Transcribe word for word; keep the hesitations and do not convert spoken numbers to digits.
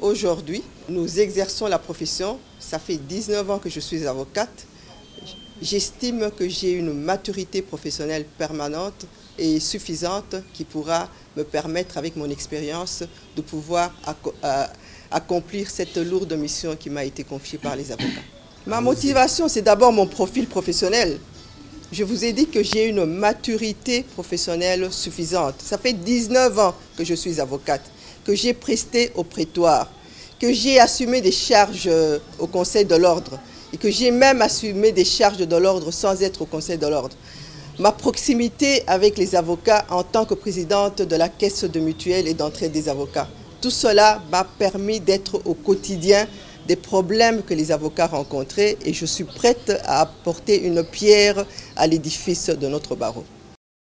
Aujourd'hui, nous exerçons la profession. Ça fait dix-neuf ans que je suis avocate. J'estime que j'ai une maturité professionnelle permanente et suffisante qui pourra me permettre, avec mon expérience, de pouvoir accomplir cette lourde mission qui m'a été confiée par les avocats. Ma motivation, c'est d'abord mon profil professionnel. Je vous ai dit que j'ai une maturité professionnelle suffisante. Ça fait dix-neuf ans que je suis avocate, que j'ai presté au prétoire, que j'ai assumé des charges au Conseil de l'ordre et que j'ai même assumé des charges de l'ordre sans être au Conseil de l'ordre. Ma proximité avec les avocats en tant que présidente de la Caisse de mutuelle et d'entraide des avocats, tout cela m'a permis d'être au quotidien des problèmes que les avocats rencontraient et je suis prête à apporter une pierre à l'édifice de notre barreau.